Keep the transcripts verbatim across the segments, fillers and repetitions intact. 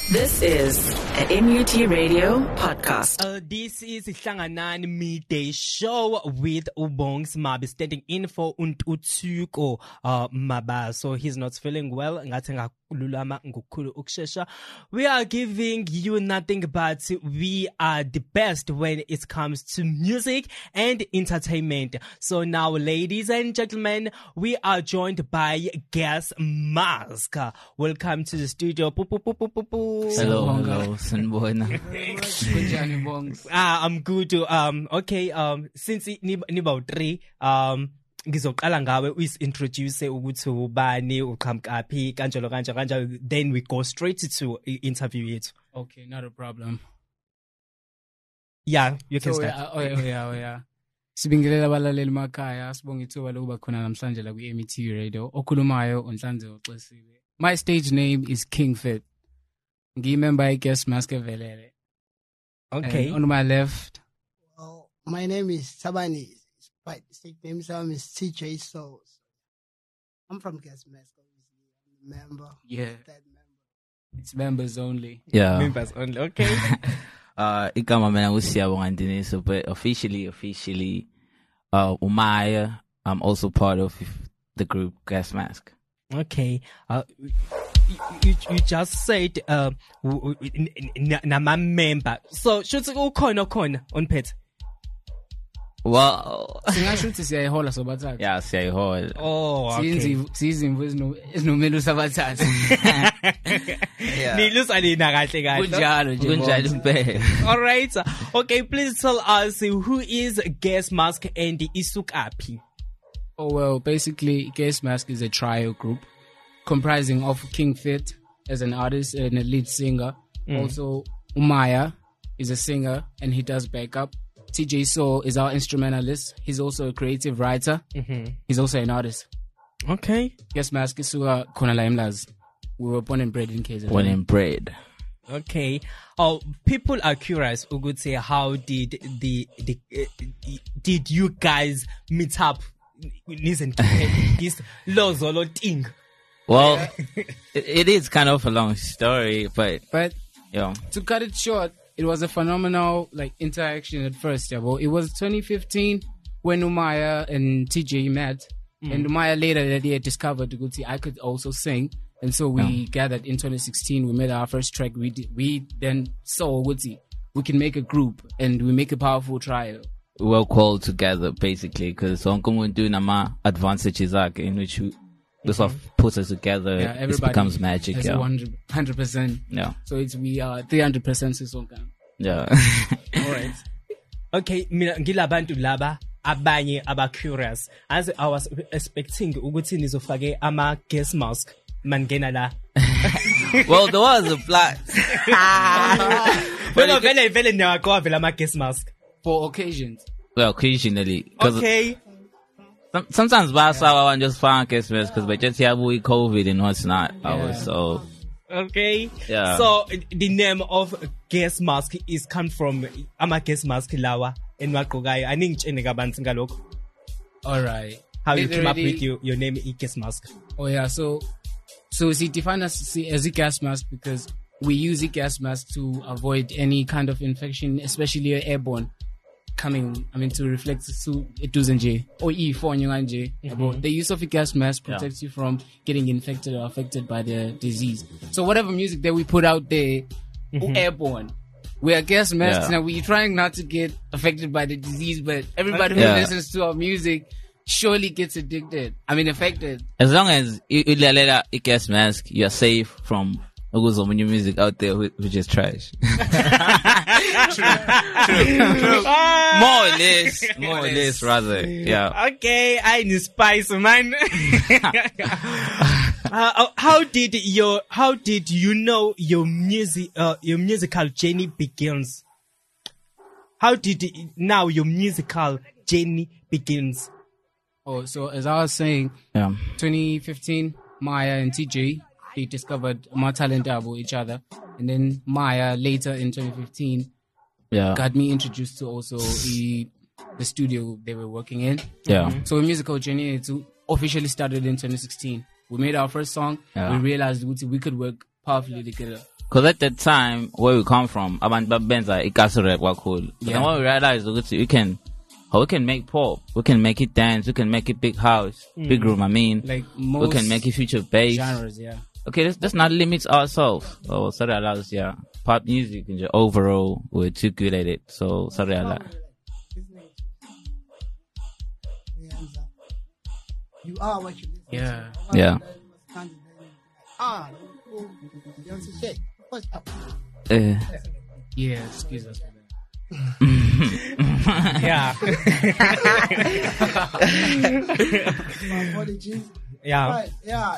This is an M U T Radio podcast. Uh, this is Hlanganani Midday Show with Ubongs Mabi standing in for Untutsuko uh, Maba. So he's not feeling well. We are giving you nothing but we are the best when it comes to music and entertainment. So now, ladies and gentlemen, we are joined by Gas Mask. Welcome to the studio. Hello, hello, Sanboyna. Ah, I'm good. Um, okay. Um, since ni ni about three. Um, ngizoqala ngawe uyisintroduce ukuthi ubani uqhamkaphi kanjalo kanjalo kanjalo, then we go straight to interview yethu. Okay, not a problem. Yeah, you can so, start. Uh, oh yeah, oh yeah, oh yeah. Sibingelela abalaleli emakhaya, sibonga ithuba lokuba khona namhlanje la ku M U T Radio. Okhulumayo uNhlanze uXesile. My stage name is King Fit. Ngiyimember iGas Mask evelele. Okay. And on my left. Well, my name is Sabani. My stage name is T J Soul. I'm from Gas Mask, obviously. I'm a member. Yeah. That member. It's members only. Yeah. Members only. Okay. uh, igama mina nguSiyabonga Ndiniso, but officially, officially, uh, Umaya, I'm also part of the group Gas Mask. Okay. Uh, you, you, you just said uh, nama member. So should ukhona khona on pet. Well, singasho ukuthi siyayihola sobathathu. Yeah, siyayihola. Oh, okay. Sizimvu ezinomelo sabathathu. Nilusa lina kahle kahle. Kunjalo nje. Kunjalo impela. All right. Okay, please tell us who is Gas Mask and isukaphi. Oh well, basically Gas Mask is a trio group comprising of King Fit as an artist and a lead singer. Mm. Also Umaya is a singer and he does backup. T J Soul is our instrumentalist. He's also a creative writer. Mm-hmm. He's also an artist. Okay. Gas Mask is khona la eMlazi. We were born and bred in K Z N. Born and bred. Okay. Oh, people are curious. Uguthi, how did the the uh, did you guys meet up? Listen to this lozolo thing. Well, it, it is kind of a long story, but but you know, to cut it short, it was a phenomenal like interaction at first. Yeah, well, it was twenty fifteen when Umaya and T J met, mm. and Umaya later that year discovered Uguthi I could also sing, and so we yeah. gathered in twenty sixteen. We made our first track. We did, we then saw Uguthi we can make a group and we make a powerful trio. We were called together basically because onke do nama advantages in which we, this sort of puts us together. Yeah, it becomes magic. Yeah, one hundred percent. Yeah. So it's we are three hundred percent sisonke. Yeah. All right. Okay, mina ngilabantu laba abanye aba curious. As I was expecting ukuthi nizofake ama Gas Mask mangena la. Well, there was a plan. Well, vele vele niyaqwa vele ama Gas Mask. For occasions. Well, occasionally. Okay. Some, sometimes I want just find Gas Mask because we just have we COVID and what's not. Yeah. I was so. Okay. Yeah. So the name of Gas Mask is come from ama Gas Mask lawa enwaqokayo. Aningitshene kabanzi ngalokho. All right. How you came up with your, your name Gas Mask? Oh yeah, so so see define us as a gas mask because we use a gas mask to avoid any kind of infection, especially airborne coming, I mean, to reflect to J or E for J. The use of a gas mask protects yeah. you from getting infected or affected by the disease. So whatever music that we put out there, mm-hmm. airborne, we are gas masks yeah. and we're trying not to get affected by the disease, but everybody who yeah. listens to our music surely gets addicted. I mean, affected. As long as you, you let a gas mask, you're safe from Oguzo new music out there which is trash. True. True. True. More or less. More or less, rather. Yeah. Okay, I need spice, man. uh, how did your how did you know your music uh, your musical journey begins? How did it, now your musical journey begins? Oh, so as I was saying, yeah. twenty fifteen, Maya and T J, they discovered more talent about each other. And then Maya later in twenty fifteen yeah. got me introduced to also the, the studio they were working in. Yeah. So a musical journey officially started in twenty sixteen. We made our first song. Yeah. We realized we could work powerfully together. Because at that time, where we come from, abantu babenza ikasu rap wakhulu. But Yeah. then when we realized, ukuthi we can, oh, we can make pop, we can make it dance, we can make it big house, big room. I mean, Like we most can make it future bass. genres, yeah. Okay, let's, let's not limit ourselves. Oh, sorry, allows yeah, pop music and just overall we're too good at it. So sorry, Allah. You are what you listen Yeah. to. Yeah. Ah, you don't see shit. What's up? Uh, Yeah, excuse us for that. Yeah. My apologies. Yeah. Right, yeah.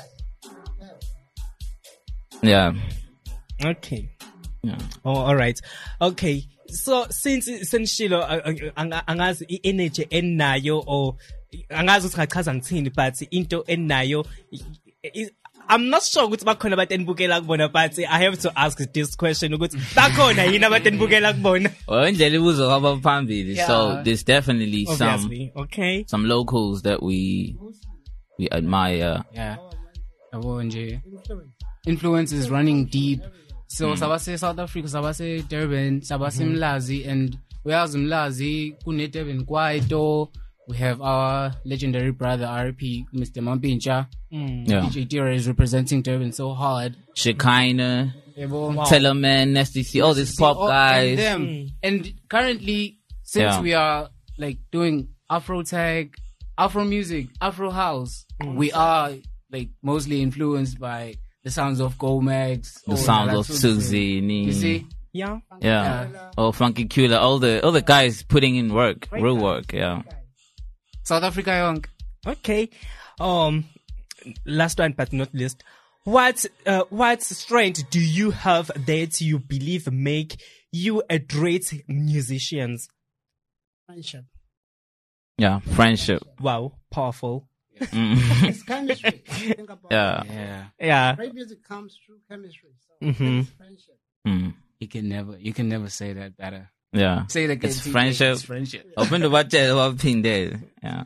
yeah, Okay. yeah. Oh, all right. Okay. So since senishilo angazi i-energy enayo or angazi ukuthi ngachaza ngithini but into enayo i- I'm not sure ukuthi bakhona abantu enibukela kubona but I have to ask this question ukuthi bakhona yini abantu enibukela kubona. Well, indlela ibuzo kwaba phambili. So Yeah. there's definitely some Obviously. Okay. some locals that we we admire. Yeah. Yabo nje. Influence is running deep. So Mm. sabase South Africa, sabase Durban, sabase Mlazi, and uyazi Mlazi kune Durban kwaito. We have our legendary brother R P, Mister Mampincha. Yeah, D J Dira is representing Durban so hard. Shekinah, Yabo. Tellerman, Nasty C, all these pop Oh, guys. And, them. And currently, since Yeah. we are like doing Afro tag, Afro music, Afro house, we are like mostly influenced by the sounds of Gomax, The or sounds Nala of Suzu. Suzy, You see? Yeah. yeah, oh Funky Kula, all the all the guys putting in work, real work. Yeah, South Africa young. Okay. Um, last one but not least. What uh, what strength do you have that you believe make you a great musician? Friendship. yeah, friendship. Wow, powerful. Mm. It's chemistry. Think about Yeah. it. Yeah. Yeah. Great music comes through chemistry. So Mhm. it's friendship. Mm. You can never, you can never say that better. Yeah, Say that it's friendship. It's friendship. Open the budget of pin there. Yeah.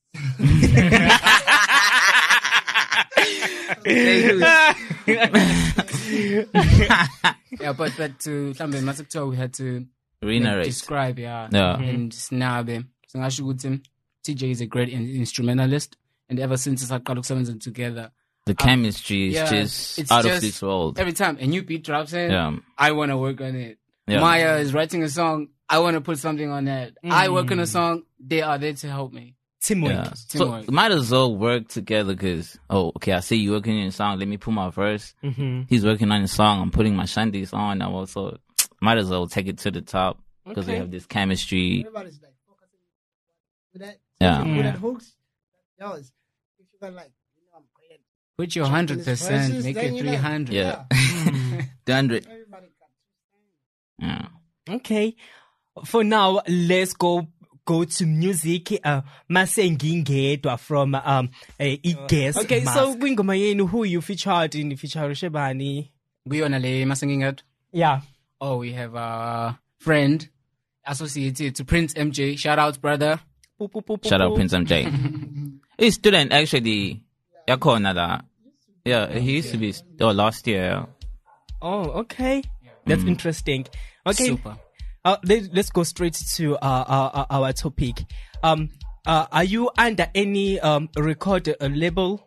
Yeah, but but to Hlambe Masakuthiwa we had to Renarrate. describe, yeah, Yeah. and Snabe. So ngasho ukuthi T J is a great in- instrumentalist, and ever since saqala ukusebenza together, The chemistry is yeah, just it's out just- of this world. every time a new beat drops in, Yeah. I want to work on it. Yeah. Maya is writing a song, I want to put something on that. I work on a song, they are there to help me. Teamwork. Yeah. So Teamwork. might as well work together because, oh, okay, I see you working on a song. Let me put my verse. Mm-hmm. He's working on a song. I'm putting my shandies on. I'm also, might as well take it to the top because we Okay. have this chemistry. Everybody's like focusing with that. Yeah. Good Yeah. at hooks. Yo, it's, if you got like, you know, I'm great. Put your hundred percent, Verses, make then it you know. three hundred. Yeah. two hundred. Everybody got Yeah. Okay. For now, let's go go to music. Uh, Masengingedwa from um a guest. Okay, so kwingoma yenu who you featured in feature Shebani? We on a Masangingad. Yeah. Oh, we have a friend associated to Prince M J. Shout out, brother. Shout out Prince M J. He's student actually. Yakona da. Yeah, he used to be, oh, last year. Yeah. Oh, okay. That's interesting. Okay. Super. Uh, let, let's go straight to uh, our, our topic. Um, uh, are you under any um record uh, label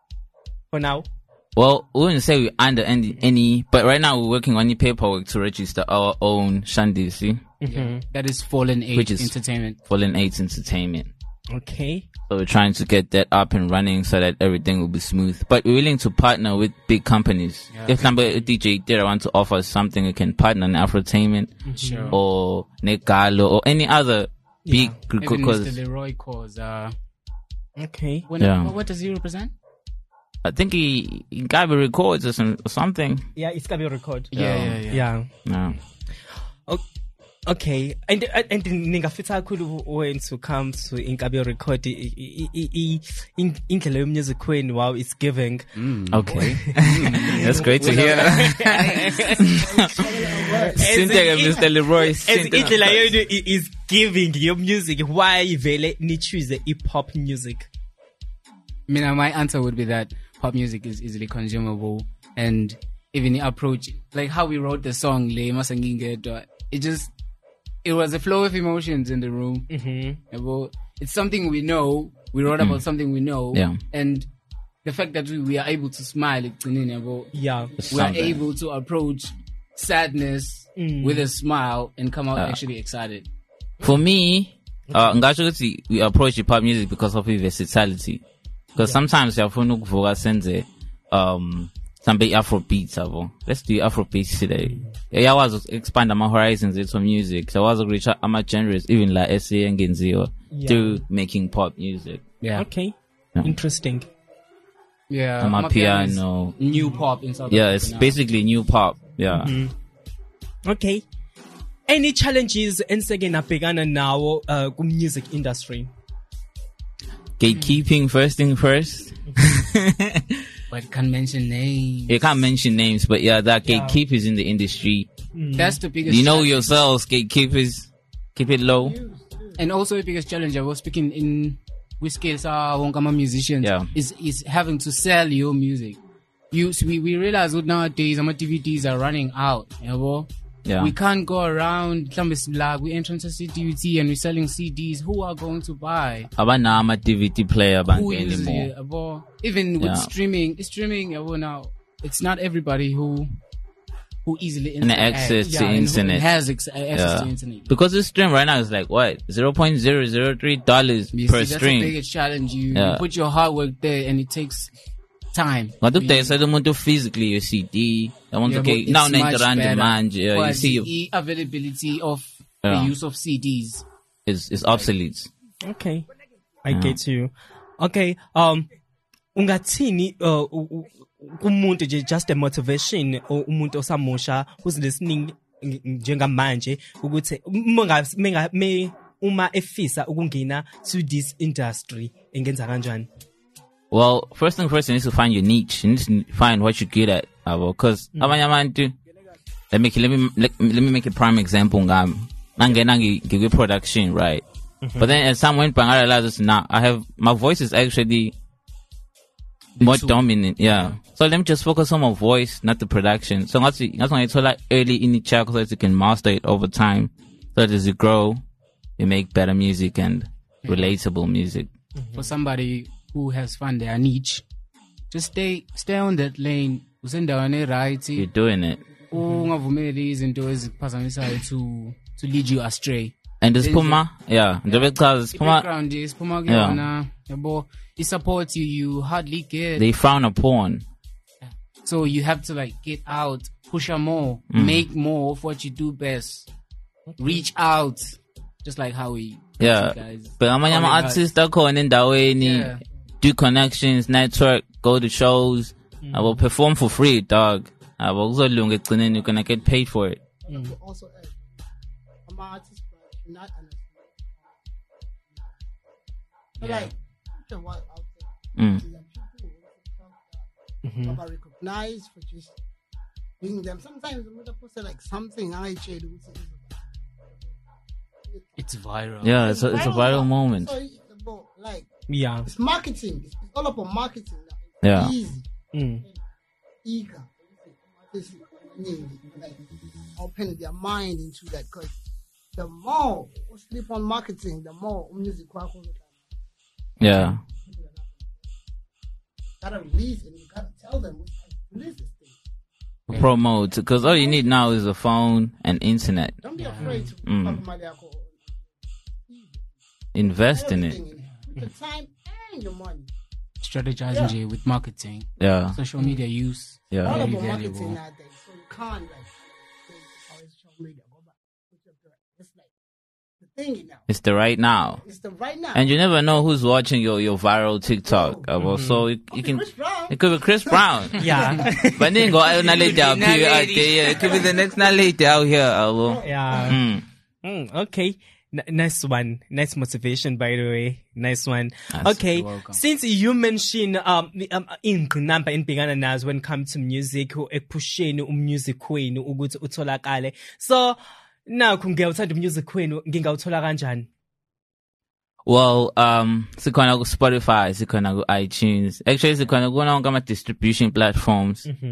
for now? Well, we wouldn't say we're under any, any, but right now we're working on the paperwork to register our own shandy, see? That is Fallen Age Which is- Entertainment. Fallen Eight Entertainment. Okay. So we're trying to get that up and running so that everything will be smooth. But we're willing to partner with big companies. If number D J Dira want to offer us something, we can partner in Afrotainment Sure. or Negalo or any other big Even because Mister Leroy calls. Uh, Okay. when, Yeah. what, what does he represent? I think he, he got records or, some, or something. Yeah, it's gonna be a record. Yeah, yeah, yeah. Yeah. No. O- Okay, and and and ningafisa kakhulu when to come to Inkabi record i- i- i- i- in indlela music queen. Wow, it's giving. Okay. That's great to hear. Cynthia and Mister Leroy. As Cynthia. indlela yenu i- is giving your music. Why vele ni choose hip hop music? I mean, my answer would be that pop music is easily consumable, and even the approach, like how we wrote the song, Le Masangingedwa, it just, it was a flow of emotions in the room. Mm-hmm. About, it's something we know. We wrote about something we know. Yeah. And the fact that we, we are able to smile, about, Yeah. we are Something. able to approach sadness Mm. with a smile and come out Yeah. actually excited. For me, uh, ngathi we approach hip hop music because of its versatility. Because sometimes you have to sense um some big Afro beats, abo. Let's do Afro beats today. Yeah, I was expand my horizons into music. So I was reach out my genres, even like S A and Genzio, Yeah. through making pop music. Yeah. Okay. Yeah. Interesting. Yeah. I'm a Amapiano is piano. New pop in South Yeah, Africa it's now. basically new pop. Yeah. Okay. Any challenges enseke nabhekana nawo uh ku music industry? Gatekeeping first thing first. But can't mention names. You can't mention names, but yeah, that Yeah. gatekeepers in the industry. That's the biggest You know challenge. yourselves, gatekeepers. Keep it low. And also the biggest challenge I was speaking in with scales are wonkama musicians Yeah. is is having to sell your music. You we, we realize that nowadays our D V Ds are running out. You know? Yeah. We can't go around like we enter into C D T and we're selling C Ds. Who are going to buy? Abana, I'm a D V D player bank Who uses anymore. it? Abo? Even with Yeah. streaming, streaming yabo, now it's not everybody who who easily And interact- access to yeah, and who internet. has ex- access Yeah. to internet. Because the stream right now is like what? zero point zero zero three dollars You per see, that's stream. the biggest challenge. You, Yeah. you put your hard work there, and it takes time. Ngaduk You- tayo sa umuntu physically your C D. I want Yeah, to but get now it's na much internet better. demand. Yeah, you But see the availability of Yeah. the use of C Ds. it's it's obsolete. Okay. I get you. Okay. Um ungathini uh u- u- kumuntu nje just a motivation or umuntu osamusha who's listening ng- njengamanje ukuthi uma menga me uma efisa ukungena to this industry engenza kanjani? Well, first thing first, you need to find your niche. You need to find what you're good at. Because abanye abantu, let me let me let, let me make a prime example. Ngam nangena ngi production, right? But then at some point, I realized now I have my voice is actually more dominant. Yeah. So let me just focus on my voice, not the production. So that's that's why it's so like early in the track so that you can master it over time. So that as you grow, you make better music and relatable music. For somebody who has found their niche, just stay stay on that lane. Usendawane right. You're doing it. Ungavumeli izinto eziphazamisayo to to lead you astray. And this Puma, yeah, the because Puma, Background is Puma Yeah. Gana, yabo, it supports you. You hardly get. they frown upon. So you have to like get out, push on more, make more of what you do best. Reach out, just like how we Yeah, guys. but I'm a Calling out. artist that call in that way, Yeah. do connections, network, go to shows. I will perform for free, dog. I will also long it and you can get paid for it. You also add, I'm an artist, but not an artist. Like, the what out there. Mm. There are people who are recognized for just being them. Sometimes the mother post like something I share which is It's viral. Yeah, it's a, it's a viral moment. So it's about, like, Yeah. it's marketing. It's, it's all about marketing. Now. It's Yeah. easy, Mm. eager. Artists, like, open their mind into that because the more we sleep on marketing, the more music work all the time. Yeah. Gotta release it. You gotta tell them release this thing. Promote, because all you need now is a phone and internet. Don't be afraid to Mm. talk about their alcohol. Invest in it. Everything in it. The time and your money. Strategizing Jay, with marketing, Yeah. social media use. All Yeah. Very about marketing valuable. nowadays. So you can't like say, oh, it's social media. Go back. Put your direct. It's like the thing now. It's the right now. It's the right now. And you never know who's watching your, your viral TikTok. Uh, So it, you can, Chris Brown. it could be Chris Brown. Yeah. But then go out late out here out there. Yeah, it could be the next late out here. Abo. Yeah. Mm. Mm, okay. N- nice one. Nice motivation, by the way. Nice one. Nice. Okay. You're welcome. Since you mentioned um, the, um in number in bigana nas when it comes to music, ekupusheni umusic kwenu ukuthi utholakale. So now kungewuthanda umusic kwenu ngingawuthola kanjani? Well, um, sikhona ku Spotify, sikhona ku iTunes. Actually, sikhona kuwona wonke ama distribution platforms. Yeah.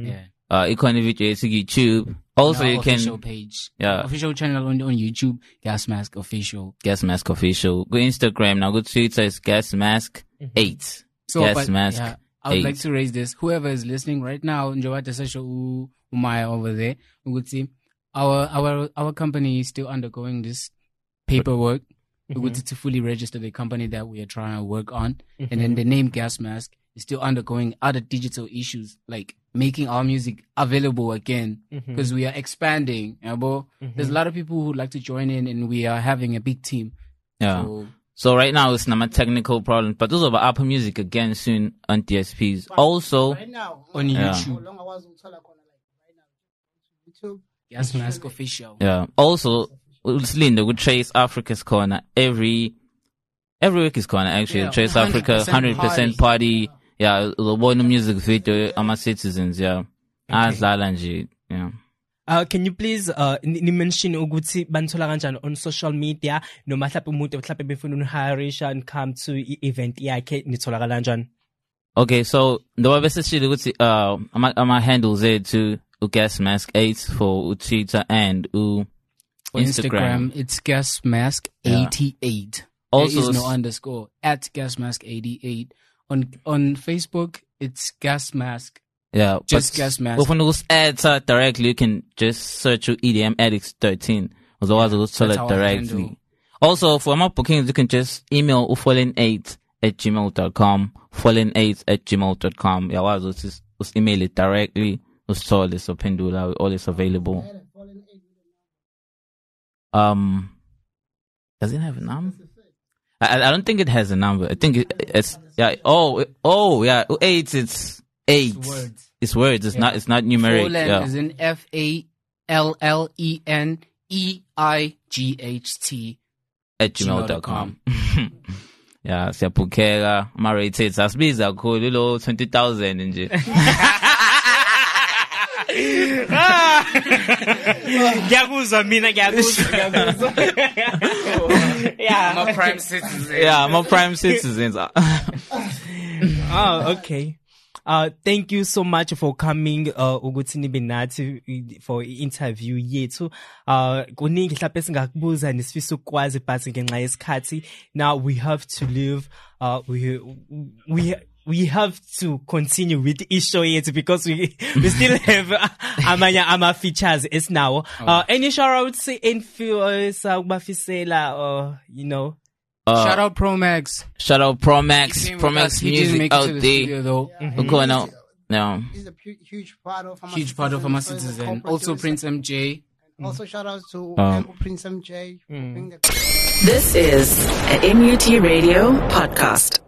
Uh, ikhona video yethu ku-YouTube. Also, Our you can official page, Yeah. official channel on on YouTube, Gas Mask Official. Gas Mask Official. Go Instagram now. Go Twitter. It's Gas Mask eight. So, Gas but, Mask yeah, I would eight. like to raise this. Whoever is listening right now, Njawata Sesho U- Umaya over there, we would see our our our company is still undergoing this paperwork. We would to fully register the company that we are trying to work on, and then the name Gas Mask is still undergoing other digital issues like making our music available again because we are expanding. You know, there's a lot of people who like to join in, and we are having a big team. Yeah. So, So right now it's not a technical problem, but those are Apple Music again soon on D S Ps. Also, Right now, on Yeah. YouTube, long hours will tell like right now. YouTube. Gas Mask Official. yeah. Also, it's Linda with Trace Africa's Corner every every week is corner actually. Yeah, Trace Africa, one hundred percent hundred percent party. Yeah, the one music video. I'm a citizens. Yeah, as Lalanji. Yeah. Uh, can you please uh ni ni mention ukuthi banithola kanjani on social media noma mhlawumbe umuntu mhlawumbe befuna unihirisha and come to i-event yakhe nitholakala kanjani? Okay, so the way basically ukuthi uh ama ama handles ethu uGas Mask eight for Twitter and u For Instagram, it's Gas Mask eighty-eight. Also, there is no s- underscore at Gas Mask eighty-eight. On on Facebook, it's Gas Mask. Yeah, Just but Gas Mask. If you add her directly, you can just search your E D M Addicts thirteen. Otherwise, you'll tell that's it our directly. handle. Also, for more bookings, you can just email ufallen eight at gmail dot com. fallen eight at gmail dot com. Yeah, well, just, just email it directly. Just all this Pendula, all is available. Um, does it have a number? I, I don't think it has a number. I think it, it's yeah. Oh, it- oh yeah. Eight. It's eight. It's words. It's words. It's not. It's not numeric. Fallen Yeah. is in F A L L E N E I G H T. At gmail dot com. Yeah, siyaphukheka. Ama rated asibiza kakhulu lo twenty thousand nje. Ngiyakuzwa mina ngiyakuzwa ngiyakuzwa. Yeah. I'm a prime citizen. Yeah, I'm a prime citizens. Oh, okay. Uh, thank you so much for coming, uh, ukuthi nibe nathi for interview yethu. Uh, kuningi mhlawumbe singakubuza nisifisa ukwazi but ngenxa yesikhathi. Now we have to leave. Uh, we, we, we have to continue with the issue yethu because we, we still have uh, amanye ama features as now. Uh, any shout outs, influencer, kubafisela, or, you know. Uh, Shout out Pro Max. Shout out Pro Max. He came Pro with us. Max He didn't music make it to out the there. studio, though. We're going out. No. He's a pu- huge part of Ama Huge part of our Citizen, so he's a citizen. co-producer. Also Prince M J. Also shout out to Um, um, Prince M J. for being the- This is a M U T Radio podcast.